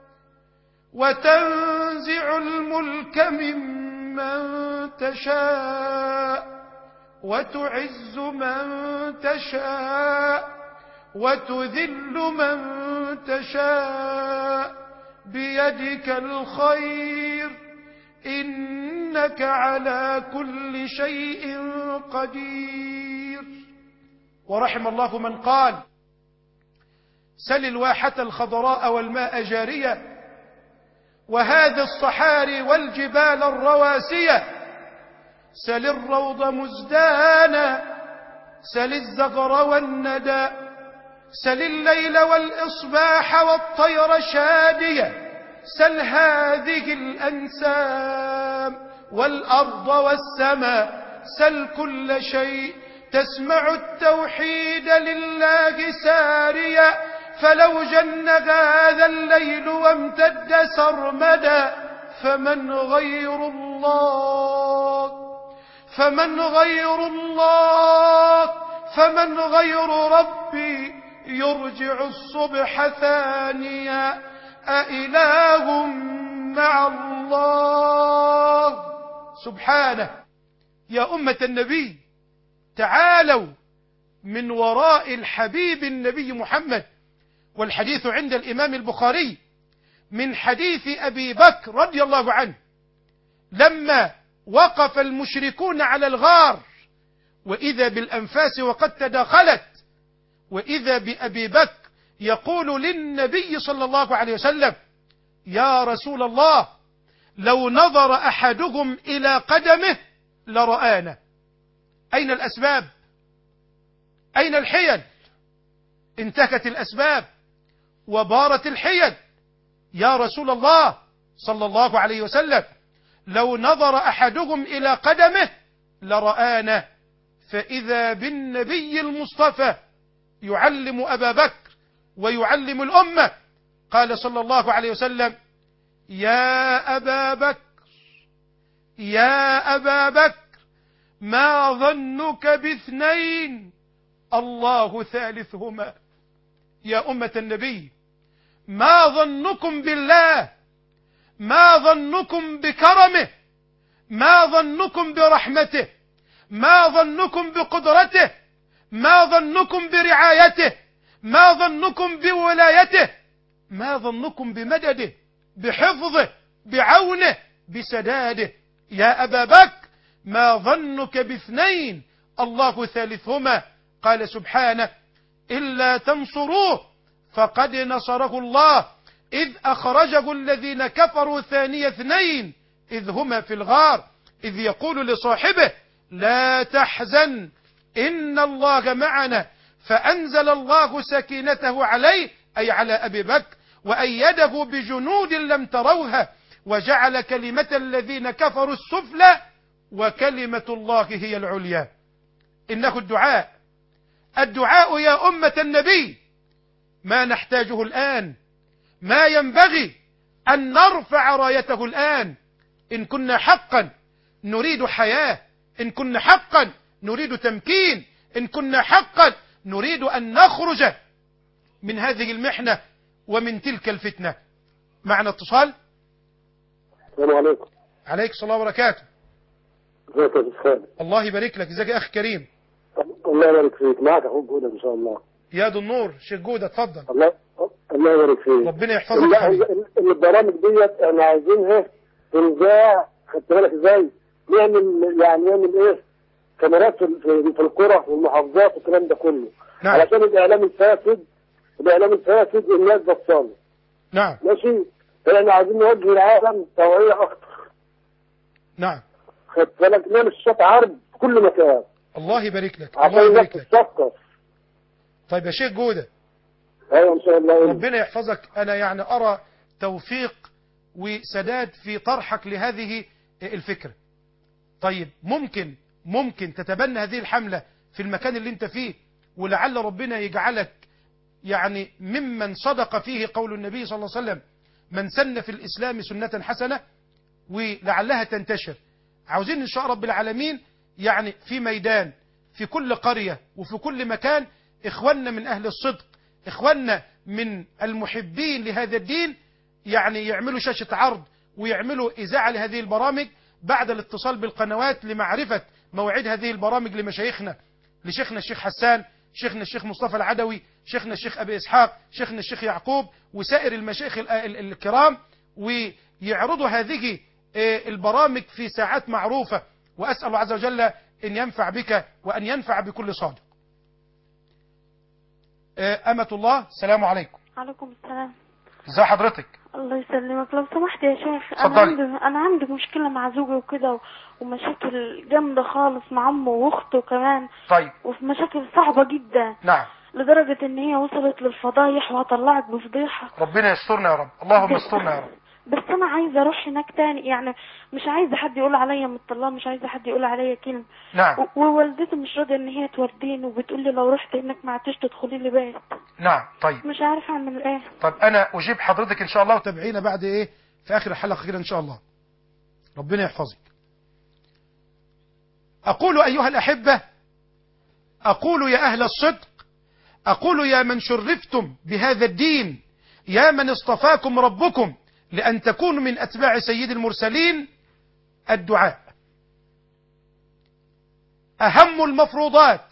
S2: وتنزع الملك ممن تشاء وتعز من تشاء وتذل من تشاء بيدك الخير إنك على كل شيء قدير. ورحم الله من قال: سل الواحة الخضراء والماء جارية وهذه الصحاري والجبال الرواسية، سل الروض مزدانا، سل الزغر والندى، سل الليل والإصباح والطير شادية، سل هذه الأنسام والأرض والسماء، سل كل شيء تسمع التوحيد لله ساريا. فلو جن هذا الليل وامتد سرمدا فمن غير الله فمن غير الله فمن غير ربي يرجع الصبح ثانيا أإله مع الله سبحانه. يا أمة النبي، تعالوا من وراء الحبيب النبي محمد، والحديث عند الإمام البخاري من حديث أبي بكر رضي الله عنه لما وقف المشركون على الغار وإذا بالأنفاس وقد تداخلت، وإذا بأبي بكر يقول للنبي صلى الله عليه وسلم: يا رسول الله، لو نظر أحدهم إلى قدمه لرآنا. أين الأسباب؟ أين الحيل؟ انتهكت الأسباب وبارت الحيل. يا رسول الله صلى الله عليه وسلم، لو نظر أحدهم إلى قدمه لرآنا. فإذا بالنبي المصطفى يعلم أبا بكر ويعلم الأمة. قال صلى الله عليه وسلم: يا أبا بكر يا أبا بكر ما ظنك باثنين الله ثالثهما. يا أمة النبي، ما ظنكم بالله؟ ما ظنكم بكرمه؟ ما ظنكم برحمته؟ ما ظنكم بقدرته؟ ما ظنكم برعايته؟ ما ظنكم بولايته؟ ما ظنكم بمدده، بحفظه، بعونه، بسداده؟ يا أبا بكر ما ظنك باثنين الله ثالثهما. قال سبحانه: إلا تنصروه فقد نصره الله إذ أخرجه الذين كفروا ثاني اثنين إذ هما في الغار إذ يقول لصاحبه لا تحزن إن الله معنا فأنزل الله سكينته عليه، أي على أبي بكر، وأيده بجنود لم تروها وجعل كلمة الذين كفروا السفلى وكلمة الله هي العليا. إنه الدعاء الدعاء يا أمة النبي ما نحتاجه الآن، ما ينبغي أن نرفع رايته الآن. إن كنا حقا نريد حياة، إن كنا حقا نريد تمكين، إن كنا حقا نريد أن نخرج من هذه المحنة ومن تلك الفتنة. معنا اتصال.
S5: السلام عليكم.
S2: عليك السلام وبركاته.
S5: ازيك يا شيخ خالد؟
S2: الله يبارك لك. ازيك يا أخي كريم؟
S5: الله يبارك فيك. معك أخوك جودة إن شاء الله.
S2: يا ذو النور شيخ جودة، اتفضل.
S5: الله الله يبارك فيك.
S2: ربنا يحفظك يا حبيبي.
S5: البرامج ديت احنا عايزينها تنزاع، خدت بالك ازاي؟ نعمل يعني نعمل ايه؟ كاميرات في, في القرى والمحافظات والكلام ده كله.
S2: نعم.
S5: علشان الإعلام الفاسد الإعلام الفاسد الناس بطاله.
S2: نعم
S5: ماشي. فاحنا عايزين نوجه العالم توعية أكتر.
S2: نعم.
S5: خد بالك نعمل الصوت عرض في كل مكان
S2: الله يبارك لك، الله
S5: عشان
S2: يبارك
S5: الناس
S2: لك.
S5: تتثقف.
S2: طيب يا شيخ جودة،
S5: أيوة إن شاء الله.
S2: ربنا يحفظك. أنا يعني أرى توفيق وسداد في طرحك لهذه الفكرة. طيب ممكن ممكن تتبنى هذه الحملة في المكان اللي انت فيه، ولعل ربنا يجعلك يعني ممن صدق فيه قول النبي صلى الله عليه وسلم من سن في الإسلام سنة حسنة، ولعلها تنتشر. عاوزين إن شاء رب العالمين يعني في ميدان، في كل قرية وفي كل مكان، إخواننا من أهل الصدق، إخواننا من المحبين لهذا الدين، يعني يعملوا شاشة عرض ويعملوا إذاعة لهذه البرامج بعد الاتصال بالقنوات لمعرفة مواعيد هذه البرامج لمشايخنا، لشيخنا الشيخ حسان، شيخنا الشيخ مصطفى العدوي، شيخنا الشيخ أبي إسحاق، شيخنا الشيخ يعقوب، وسائر المشايخ الكرام، ويعرضوا هذه البرامج في ساعات معروفة. وأسأل الله عز وجل أن ينفع بك وأن ينفع بكل صادق. أمة الله، السلام عليكم.
S3: عليكم السلام.
S2: ازي حضرتك؟
S3: الله يسلمك. لو سمحت يا شيخ، انا
S2: اتفضلي.
S3: عندي انا عندي مشكله مع زوجي وكده، ومشاكل جامده خالص مع امه واخته كمان.
S2: طيب.
S3: وفي مشاكل صعبه جدا.
S2: نعم.
S3: لدرجه ان هي وصلت للفضايح، وهطلعك بفضيحه.
S2: ربنا يسترنا يا رب، اللهم استرنا يا رب.
S3: بس انا عايزه اروح هناك تاني، يعني مش عايزه حد يقول عليا مطلقه، مش عايزه حد يقول عليا كلمه.
S2: نعم.
S3: و- ووالدتي مش راضيه ان هي توديني، وبتقول لي لو رحت هناك ما عدتش تدخلي لي بيت.
S2: نعم. طيب.
S3: مش عارفه اعمل ايه.
S2: طب انا اجيب حضرتك ان شاء الله، وتابعينا بعد ايه في اخر الحلقه كده ان شاء الله. ربنا يحفظك. اقول ايها الاحبه، اقول يا اهل الصدق، اقول يا من شرفتم بهذا الدين، يا من اصطفاكم ربكم لان تكونوا من اتباع سيد المرسلين، الدعاء اهم المفروضات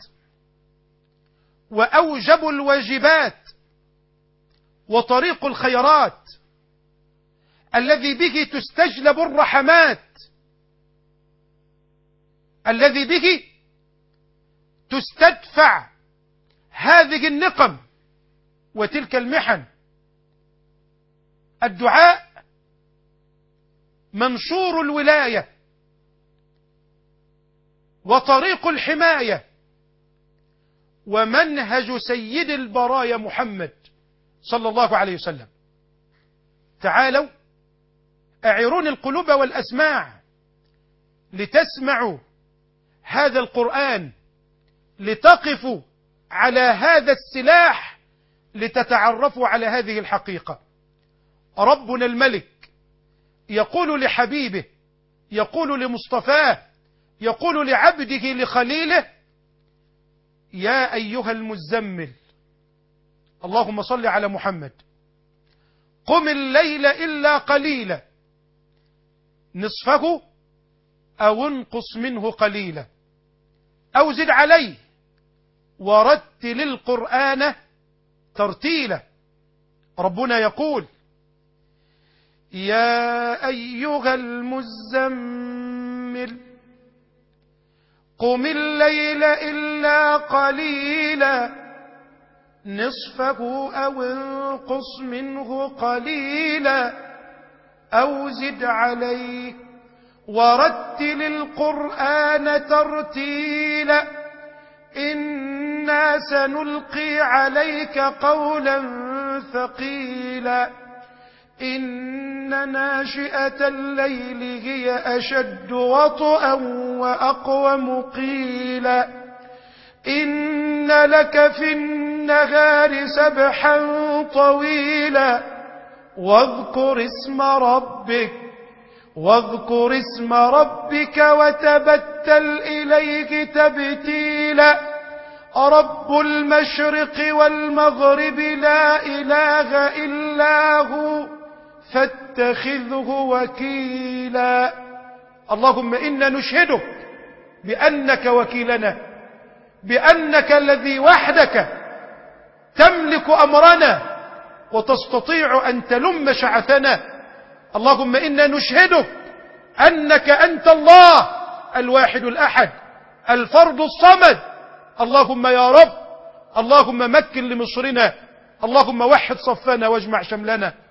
S2: واوجب الواجبات وطريق الخيرات الذي به تستجلب الرحمات، الذي به تستدفع هذه النقم وتلك المحن. الدعاء منشور الولاية وطريق الحماية ومنهج سيد البرايا محمد صلى الله عليه وسلم. تعالوا أعيروني القلوب والأسماع لتسمعوا هذا القرآن، لتقفوا على هذا السلاح، لتتعرفوا على هذه الحقيقة. ربنا الملك يقول لحبيبه، يقول لمصطفاه، يقول لعبده لخليله: يا أيها المزمل، اللهم صل على محمد، قم الليل إلا قليلا، نصفه أو انقص منه قليلا، أو زد عليه، ورتل القرآن ترتيلا. ربنا يقول: يا أيها المزمل، قم الليل إلا قليلا، نصفه أو انقص منه قليلا، أو زد عليه، ورتل القرآن ترتيلا. إنا سنلقي عليك قولا ثقيلا، إن ناشئة الليل هي أشد وطئا وأقوم قيلا، إن لك في النهار سبحا طويلا، واذكر اسم ربك واذكر اسم ربك وتبتل إليه تبتيلا. رب المشرق والمغرب لا إله إلا هو فاتخذه وكيلا. اللهم إنا نشهدك بأنك وكيلنا، بأنك الذي وحدك تملك أمرنا وتستطيع أن تلم شعثنا. اللهم إنا نشهدك أنك أنت الله الواحد الأحد الفرد الصمد. اللهم يا رب، اللهم مكن لمصرنا، اللهم وحد صفنا واجمع شملنا،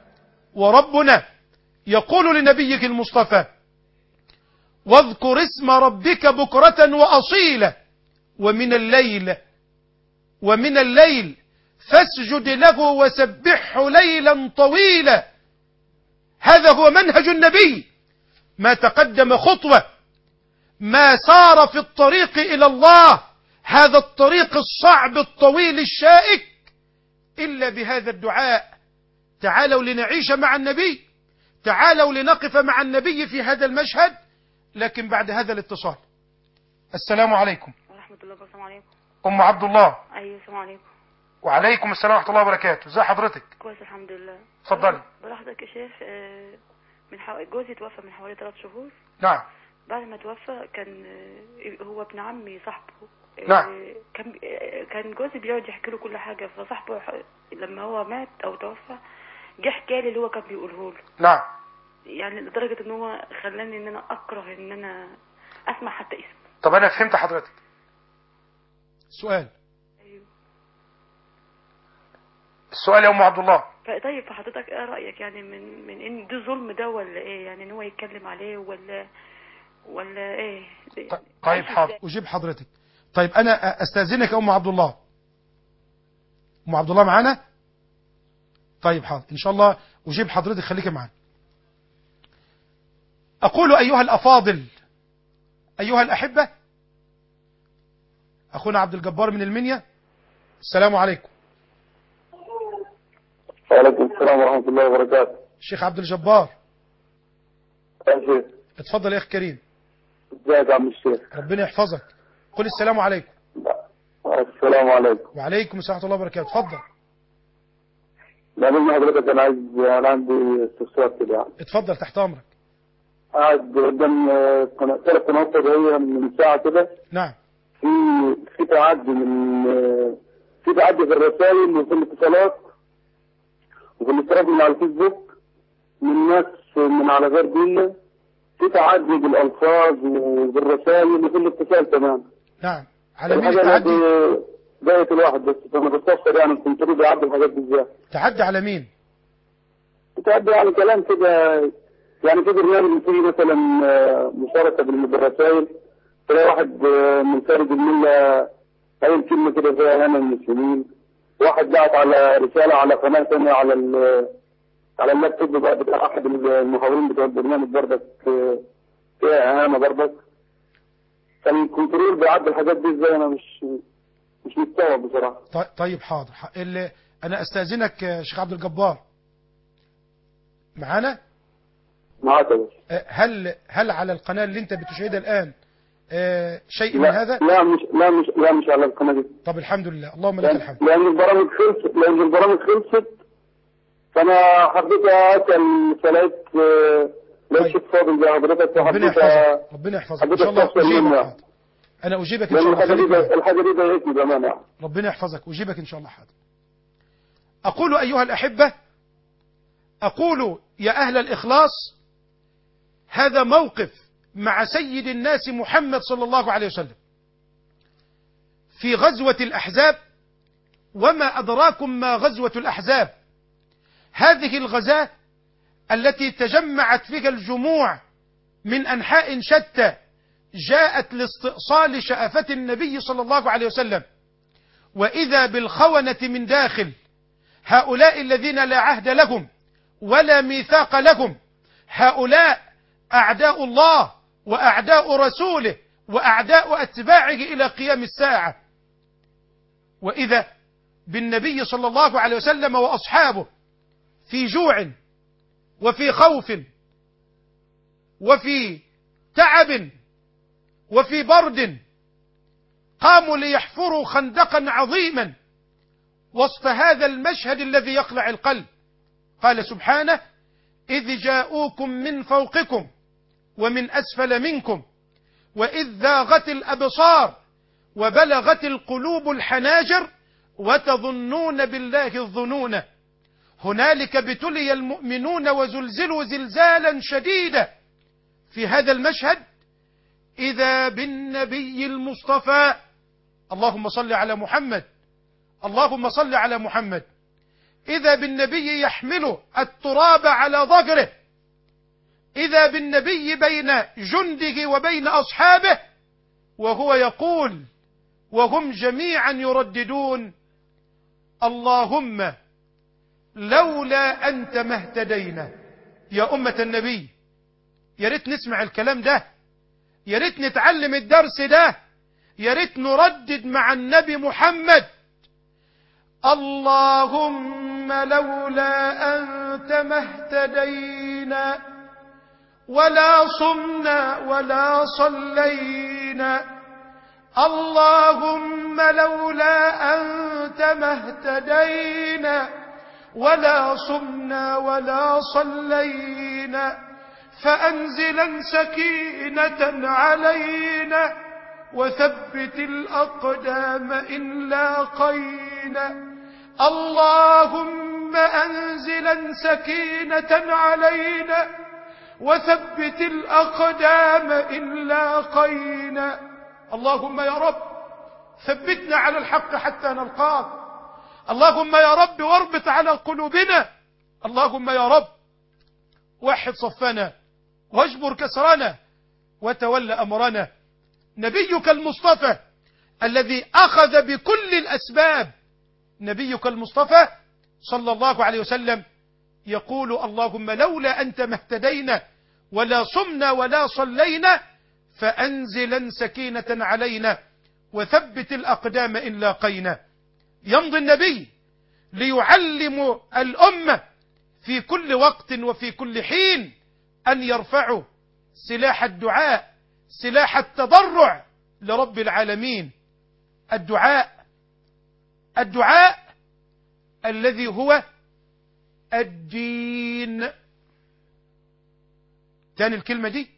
S2: وربنا يقول لنبيك المصطفى: واذكر اسم ربك بكرة وأصيلا ومن الليل ومن الليل فاسجد له وسبحه ليلا طويلا. هذا هو منهج النبي، ما تقدم خطوة، ما سار في الطريق إلى الله، هذا الطريق الصعب الطويل الشائك، إلا بهذا الدعاء. تعالوا لنعيش مع النبي، تعالوا لنقف مع النبي في هذا المشهد، لكن بعد هذا الاتصال. السلام عليكم.
S6: ورحمة الله وبركاته. السلام عليكم.
S2: أم عبد الله.
S6: أيوة السلام عليكم.
S2: وعليكم السلام ورحمة الله وبركاته. ازي حضرتك؟
S6: كويس الحمد لله.
S2: اتفضلي.
S6: بلاحظك يا شيخ، آه، من حو... جوزي توفى من حوالي ثلاث شهور.
S2: نعم.
S6: بعد ما توفى كان آه، هو ابن عمي صاحبه. آه،
S2: نعم.
S6: كان آه، كان جوزي بيقعد يحكي له كل حاجة، فصاحبه لما هو مات أو توفى جه حكى لي اللي هو كان بيقوله له.
S2: نعم.
S6: يعني لدرجة إن هو خلاني إن أنا أكره إن أنا أسمع حتى اسمه.
S2: طب أنا فهمت حضرتك. سؤال.
S6: أيوه.
S2: السؤال يا أم عبد الله.
S6: طيب فحضرتك ايه رأيك يعني من من ان ده ظلم ده ولا ايه؟ يعني ان هو يتكلم عليه ولا ولا ايه؟
S2: طيب حاضر اجيب حضرتك. طيب انا استاذنك يا ام عبد الله. ام عبد الله معانا؟ طيب حاضر ان شاء الله اجيب حضرتك، خليك معانا. اقول ايها الافاضل، ايها الاحبة، اخونا عبد الجبار من المنيا، السلام عليكم.
S5: وعليكم السلام ورحمة الله وبركاته.
S2: الشيخ عبد الجبار.
S5: يا شيخ.
S2: اتفضل يا اخ كريم.
S5: ازيك يا عم الشيخ؟
S2: ربنا يحفظك. قل السلام عليكم.
S5: السلام عليكم.
S2: وعليكم السلام ورحمة الله وبركاته. اتفضل.
S5: لا من حضرتك انا عايز انا عندي استفسار كده يعني.
S2: اتفضل تحت امرك.
S5: قاعد قدام قناة ثلاث قنوات فضائية من ساعة كده.
S2: نعم.
S5: في في تعدي من في تعدي في الرسائل وفي الاتصالات وفي الاشتراك من على الفيسبوك من ناس من على غير ديننا، في تعدي بالالفاظ وبالرسائل وفي الاتصال كمان.
S2: نعم. على مين التعدي؟
S5: ضايقت الواحد بس فانا بستفسر يعني كنت اريد اعدي الحاجات دي ازاي؟
S2: تعدي على مين؟
S5: تعدي يعني كلام كده، يعني في برنامج فيه مثلا مشاركه بالرسائل، تلاقي واحد من خارج المله قايل كلمه كده زي انا المسلمين، واحد بعت على رساله على قناه ثانيه على على اللابتوب بتاع احد المحاورين بتوع البرنامج برضك فيها اهانه برضك. فالكنترول بيعدي الحاجات دي ازاي؟ انا مش مش مستوعب بصراحه.
S2: طيب حاضر. اللي انا استاذنك يا شيخ عبد الجبار، معانا؟
S5: معاك يا باشا.
S2: هل هل على القناه اللي انت بتشاهدها الان شيء من
S5: لا
S2: هذا؟
S5: لا مش لا مش لا مش على القناه دي.
S2: طب الحمد لله، اللهم لك الحمد.
S5: لان البرامج خلصت لان البرامج خلصت فانا حبيت اسال سلايت لو شفت فاضل زي حضرتك.
S2: ربنا يحفظك ربنا يحفظك ان شاء الله اجيبك. انا اجيبك ان شاء الله.
S5: الحاجه الحاجه دي ضايقتني بامانه.
S2: ربنا يحفظك اجيبك ان شاء الله. حاضر. اقول ايها الاحبه، اقول يا اهل الاخلاص، هذا موقف مع سيد الناس محمد صلى الله عليه وسلم في غزوة الأحزاب. وما أدراكم ما غزوة الأحزاب؟ هذه الغزاة التي تجمعت فيها الجموع من أنحاء شتى جاءت لاستئصال شأفة النبي صلى الله عليه وسلم، وإذا بالخونة من داخل، هؤلاء الذين لا عهد لهم ولا ميثاق لهم، هؤلاء أعداء الله وأعداء رسوله وأعداء أتباعه إلى قيام الساعة. وإذا بالنبي صلى الله عليه وسلم وأصحابه في جوع وفي خوف وفي تعب وفي برد، قاموا ليحفروا خندقا عظيما وسط هذا المشهد الذي يقلع القلب. قال سبحانه: إذ جاءوكم من فوقكم ومن أسفل منكم وإذ ذاغت الأبصار وبلغت القلوب الحناجر وتظنون بالله الظنون. هنالك ابتلي المؤمنون وزلزلوا زلزالا شديدا. في هذا المشهد إذا بالنبي المصطفى، اللهم صل على محمد، اللهم صل على محمد، إذا بالنبي يحمل التراب على ظهره، إذا بالنبي بين جنده وبين أصحابه وهو يقول وهم جميعا يرددون: اللهم لولا أنت ما اهتدينا. يا أمة النبي، يا ريت نسمع الكلام ده، يا ريت نتعلم الدرس ده، يا ريت نردد مع النبي محمد: اللهم لولا أنت ما اهتدينا ولا صمنا ولا صلينا. اللهم لولا أنت ما اهتدينا ولا صمنا ولا صلينا، فأنزلا سكينة علينا وثبت الأقدام إن لاقينا. اللهم أنزلا سكينة علينا وثبت الأقدام إن لاقينا. اللهم يا رب ثبتنا على الحق حتى نلقاك. اللهم يا رب واربط على قلوبنا. اللهم يا رب وحد صفنا واجبر كسرنا وتول أمرنا. نبيك المصطفى الذي أخذ بكل الأسباب، نبيك المصطفى صلى الله عليه وسلم يقول: اللهم لولا أنت ما اهتدينا ولا صمنا ولا صلينا، فأنزلا سكينة علينا وثبت الأقدام إن لاقينا. يمضي النبي ليعلم الأمة في كل وقت وفي كل حين أن يرفعوا سلاح الدعاء، سلاح التضرع لرب العالمين. الدعاء الدعاء الذي هو الدين. تاني الكلمة دي: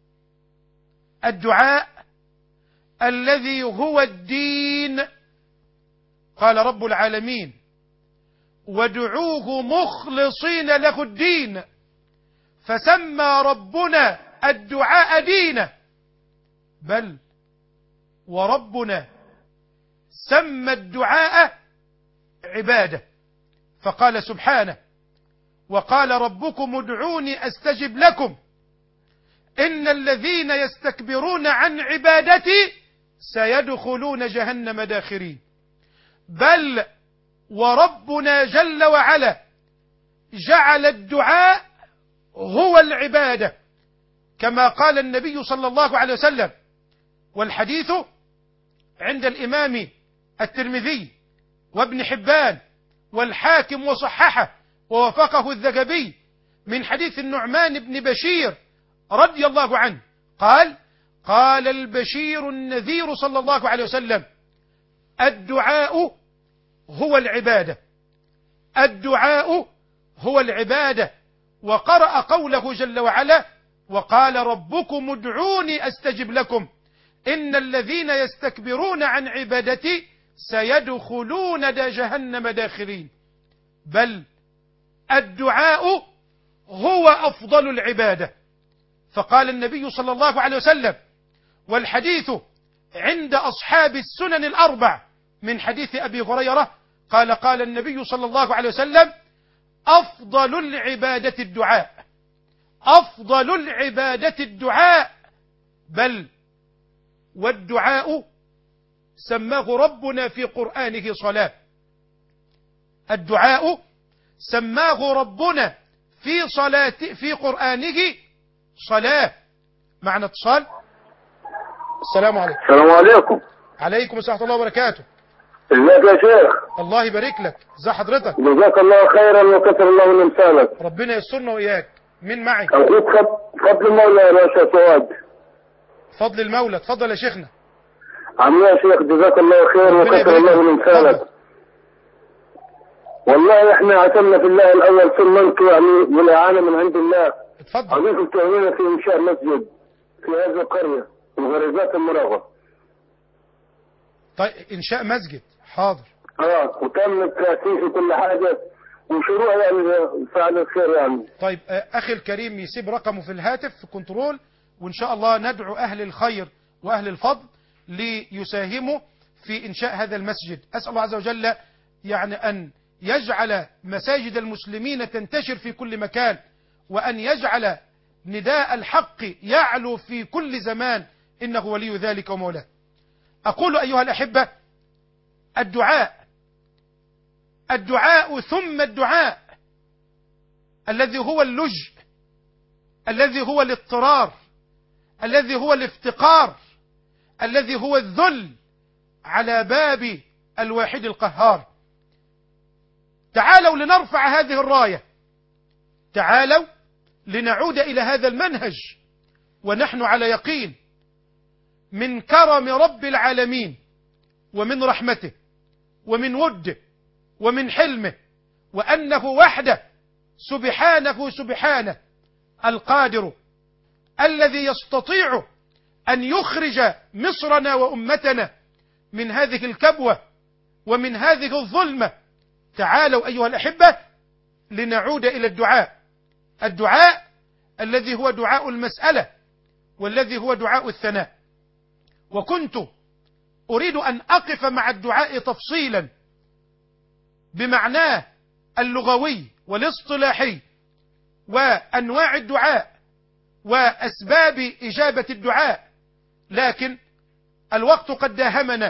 S2: الدعاء الذي هو الدين. قال رب العالمين: وادعوه مخلصين له الدين، فسمى ربنا الدعاء دينا، بل وربنا سمى الدعاء عبادة، فقال سبحانه: وقال ربكم ادعوني أستجب لكم إن الذين يستكبرون عن عبادتي سيدخلون جهنم داخرين. بل وربنا جل وعلا جعل الدعاء هو العبادة، كما قال النبي صلى الله عليه وسلم، والحديث عند الإمام الترمذي وابن حبان والحاكم وصححه ووافقه الذهبي من حديث النعمان بن بشير رضي الله عنه قال: قال البشير النذير صلى الله عليه وسلم: الدعاء هو العبادة، الدعاء هو العبادة. وقرأ قوله جل وعلا: وقال ربكم ادعوني أستجب لكم إن الذين يستكبرون عن عبادتي سيدخلون دا جهنم داخرين. بل الدعاء هو أفضل العبادة. فقال النبي صلى الله عليه وسلم، والحديث عند أصحاب السنن الأربع من حديث أبي هريرة قال: قال النبي صلى الله عليه وسلم: أفضل العبادة الدعاء، أفضل العبادة الدعاء. بل والدعاء سماه ربنا في قرآنه صلاة، الدعاء سماه ربنا في صلاة في قرآنه صلاة. معنى اتصال. السلام عليكم.
S5: السلام عليكم.
S2: عليكم السلام ورحمة الله وبركاته.
S5: ازيك يا شيخ؟
S2: الله يبارك لك. ازي حضرتك؟
S5: جزاك الله خيرا وكثر الله من امثالك.
S2: ربنا يسترنا وإياك. مين معي؟
S5: اخوك فضل المولى يا باشا سواد.
S2: فضل المولى. اتفضل يا شيخنا.
S5: عم يا شيخ جزاك الله خير وكثر الله من امثالك. والله احنا عتمنا في الله الاول ثم انتم يعني بالاعانه من عند الله.
S2: اتفضل.
S5: عايزين تعينونا في انشاء مسجد في هذه القريه الغريزات المراغه.
S2: طيب انشاء مسجد حاضر.
S5: اه وتم التاسيس وكل حاجه وشروع يعني فعل الخير يعني.
S2: طيب اخي الكريم يسيب رقمه في الهاتف في كنترول، وان شاء الله ندعو اهل الخير واهل الفضل ليساهموا في انشاء هذا المسجد. اسال الله عز وجل يعني ان يجعل مساجد المسلمين تنتشر في كل مكان، وأن يجعل نداء الحق يعلو في كل زمان، إنه ولي ذلك ومولاه. أقول أيها الأحبة، الدعاء الدعاء ثم الدعاء الذي هو اللجء، الذي هو الاضطرار، الذي هو الافتقار، الذي هو الذل على باب الواحد القهار. تعالوا لنرفع هذه الراية، تعالوا لنعود إلى هذا المنهج، ونحن على يقين من كرم رب العالمين ومن رحمته ومن وده ومن حلمه، وأنه وحده سبحانه سبحانه القادر الذي يستطيع أن يخرج مصرنا وأمتنا من هذه الكبوة ومن هذه الظلمة. تعالوا أيها الأحبة لنعود إلى الدعاء، الدعاء الذي هو دعاء المسألة، والذي هو دعاء الثناء. وكنت أريد أن أقف مع الدعاء تفصيلا بمعناه اللغوي والاصطلاحي، وأنواع الدعاء وأسباب إجابة الدعاء، لكن الوقت قد داهمنا،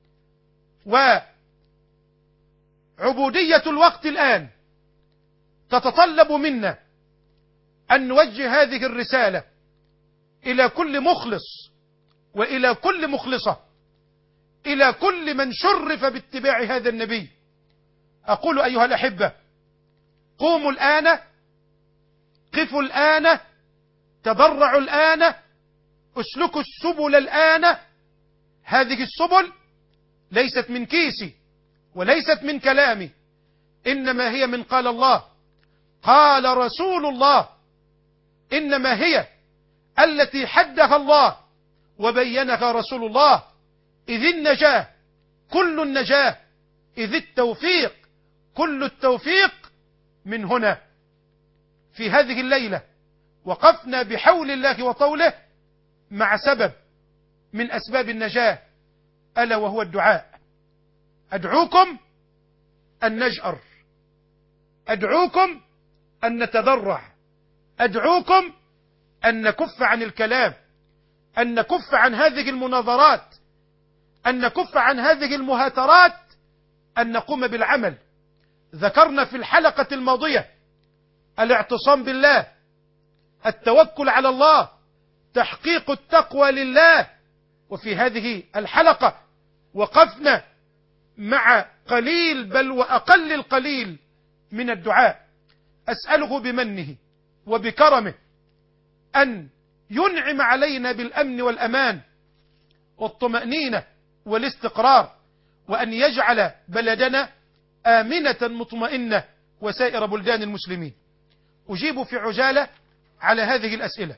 S2: وعبودية الوقت الآن تتطلب منا أن نوجه هذه الرسالة إلى كل مخلص وإلى كل مخلصة، إلى كل من شرف باتباع هذا النبي. أقول أيها الأحبة، قوموا الآن، قفوا الآن، تضرعوا الآن، اسلكوا السبل الآن. هذه السبل ليست من كيسي وليست من كلامي، إنما هي من قال الله، قال رسول الله، إنما هي التي حدها الله وبينها رسول الله. إذ النجاة كل النجاة، إذ التوفيق كل التوفيق. من هنا في هذه الليلة وقفنا بحول الله وطوله مع سبب من أسباب النجاة، ألا وهو الدعاء. أدعوكم أن نجأر، أدعوكم أن نتضرع، أدعوكم أن نكف عن الكلام، أن نكف عن هذه المناظرات، أن نكف عن هذه المهاترات، أن نقوم بالعمل. ذكرنا في الحلقة الماضية الاعتصام بالله، التوكل على الله، تحقيق التقوى لله. وفي هذه الحلقة وقفنا مع قليل بل وأقل القليل من الدعاء. أسأله بمنه وبكرمه أن ينعم علينا بالأمن والأمان والطمأنينة والاستقرار، وأن يجعل بلدنا آمنة مطمئنة وسائر بلدان المسلمين. أجيب في عجالة على هذه الأسئلة.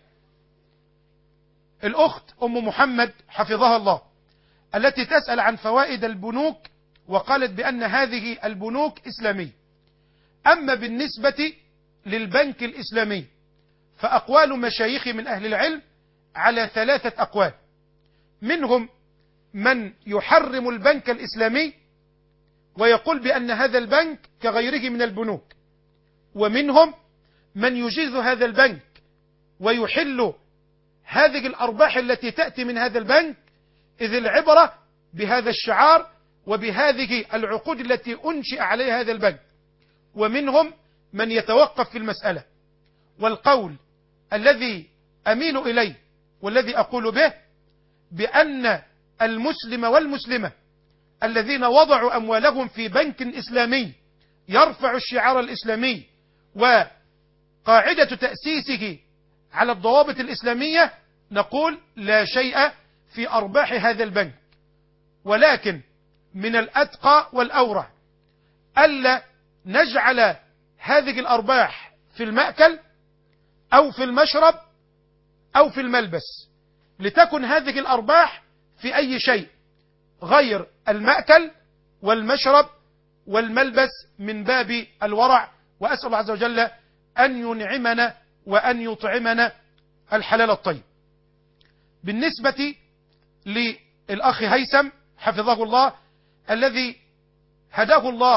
S2: الأخت أم محمد حفظها الله التي تسأل عن فوائد البنوك، وقالت بأن هذه البنوك إسلامية. أما بالنسبة للبنك الإسلامي فأقوال مشايخ من أهل العلم على ثلاثة أقوال. منهم من يحرم البنك الإسلامي ويقول بأن هذا البنك كغيره من البنوك، ومنهم من يجيز هذا البنك ويحل هذه الأرباح التي تأتي من هذا البنك، إذ العبرة بهذا الشعار وبهذه العقود التي أنشئ عليها هذا البنك. ومنهم من يتوقف في المسألة. والقول الذي أميل إليه والذي أقول به بأن المسلم والمسلمة الذين وضعوا أموالهم في بنك إسلامي يرفع الشعار الإسلامي وقاعدة تأسيسه على الضوابط الإسلامية، نقول لا شيء في أرباح هذا البنك، ولكن من الأتقى والأورع ألا نجعل هذه الأرباح في المأكل أو في المشرب أو في الملبس، لتكن هذه الأرباح في أي شيء غير المأكل والمشرب والملبس من باب الورع. وأسأل الله عز وجل أن ينعمنا وأن يطعمنا الحلال الطيب. بالنسبة للأخ هيثم حفظه الله الذي هداه الله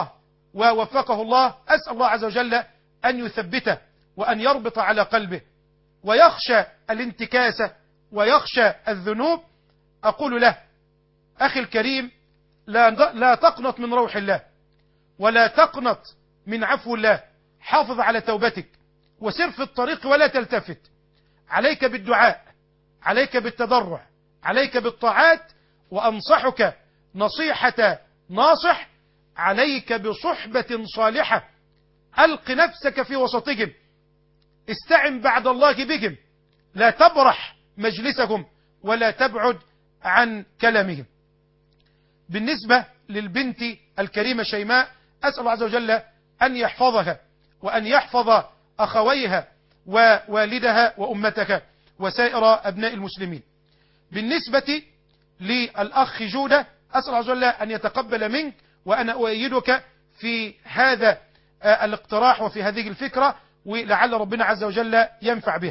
S2: ووفقه الله. أسأل الله عز وجل أن يثبته وأن يربط على قلبه ويخشى الانتكاسة ويخشى الذنوب. أقول له أخي الكريم، لا, لا تقنط من روح الله ولا تقنط من عفو الله. حافظ على توبتك وسر في الطريق ولا تلتفت. عليك بالدعاء، عليك بالتضرع، عليك بالطاعات. وأنصحك نصيحة ناصح، عليك بصحبة صالحة. ألق نفسك في وسطهم، استعن بعد الله بهم، لا تبرح مجلسهم ولا تبعد عن كلامهم. بالنسبة للبنت الكريمة شيماء، أسأل الله عز وجل أن يحفظها وأن يحفظ أخويها ووالدها وأمتها وسائر أبناء المسلمين. بالنسبة للأخ جودة، أسأل الله عز وجل أن يتقبل منك، وأنا أؤيدك في هذا الاقتراح وفي هذه الفكرة، ولعل ربنا عز وجل ينفع به.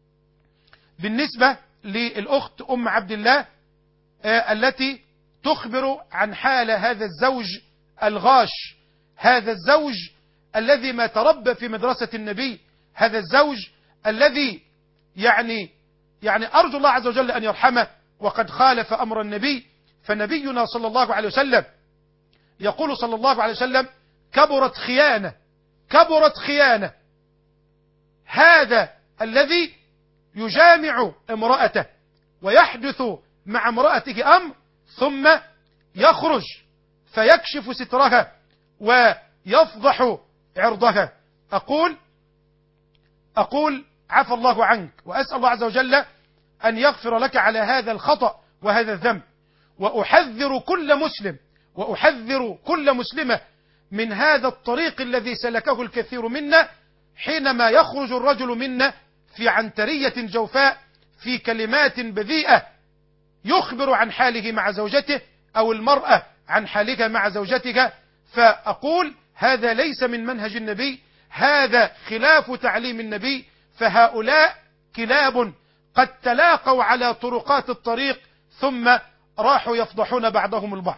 S2: بالنسبة للأخت أم عبد الله التي تخبر عن حال هذا الزوج الغاش، هذا الزوج الذي ما تربى في مدرسة النبي، هذا الزوج الذي يعني يعني أرجو الله عز وجل أن يرحمه وقد خالف أمر النبي. فنبينا صلى الله عليه وسلم يقول صلى الله عليه وسلم: كبرت خيانة، كبرت خيانة هذا الذي يجامع امرأته ويحدث مع امرأته أمر ثم يخرج فيكشف سترها ويفضح عرضها. أقول أقول عفى الله عنك، وأسأل الله عز وجل أن يغفر لك على هذا الخطأ وهذا الذنب. وأحذر كل مسلم وأحذر كل مسلمة من هذا الطريق الذي سلكه الكثير منا، حينما يخرج الرجل منا في عنترية جوفاء في كلمات بذيئة يخبر عن حاله مع زوجته، أو المرأة عن حالها مع زوجتها. فأقول هذا ليس من منهج النبي، هذا خلاف تعليم النبي. فهؤلاء كلاب قد تلاقوا على طرقات الطريق ثم راحوا يفضحون بعضهم البعض.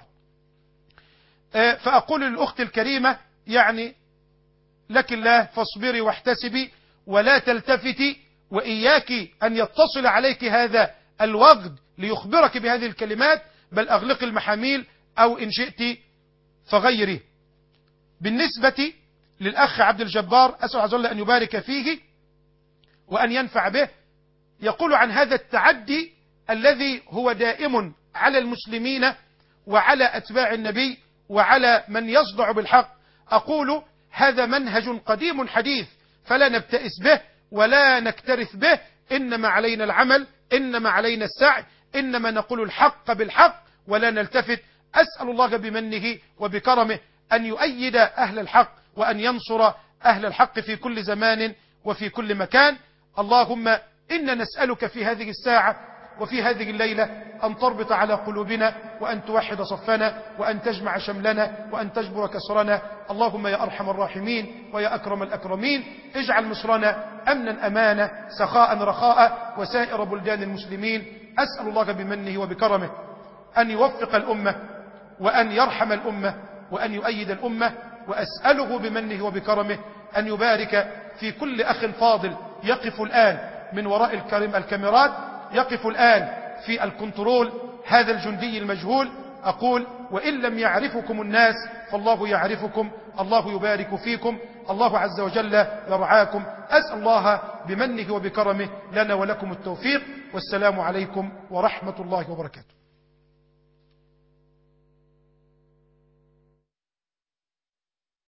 S2: فأقول للأخت الكريمة يعني لك الله فاصبري واحتسبي ولا تلتفتي، وإياك أن يتصل عليك هذا الوغد ليخبرك بهذه الكلمات، بل أغلق المحاميل أو إن شئت فغيره. بالنسبة للأخ عبد الجبار، أسأل عز وجل أن يبارك فيه وأن ينفع به. يقول عن هذا التعدي الذي هو دائم على المسلمين وعلى أتباع النبي وعلى من يصدع بالحق. أقول هذا منهج قديم حديث، فلا نبتئس به ولا نكترث به. إنما علينا العمل، إنما علينا السعي، إنما نقول الحق بالحق ولا نلتفت. أسأل الله بمنه وبكرمه أن يؤيد أهل الحق وأن ينصر أهل الحق في كل زمان وفي كل مكان. اللهم إنا نسألك في هذه الساعة وفي هذه الليلة أن تربط على قلوبنا وأن توحد صفنا وأن تجمع شملنا وأن تجبر كسرنا. اللهم يا أرحم الراحمين ويا أكرم الأكرمين اجعل مصرنا أمنا أمانا سخاء رخاء وسائر بلدان المسلمين. أسأل الله بمنه وبكرمه أن يوفق الأمة وأن يرحم الأمة وأن يؤيد الأمة. وأسأله بمنه وبكرمه أن يبارك في كل أخ فاضل يقف الآن من وراء الكريم الكاميرات، يقف الآن في الكنترول، هذا الجندي المجهول. أقول وإن لم يعرفكم الناس فالله يعرفكم. الله يبارك فيكم، الله عز وجل يرعاكم. أسأل الله بمنه وبكرمه لنا ولكم التوفيق، والسلام عليكم ورحمة الله وبركاته.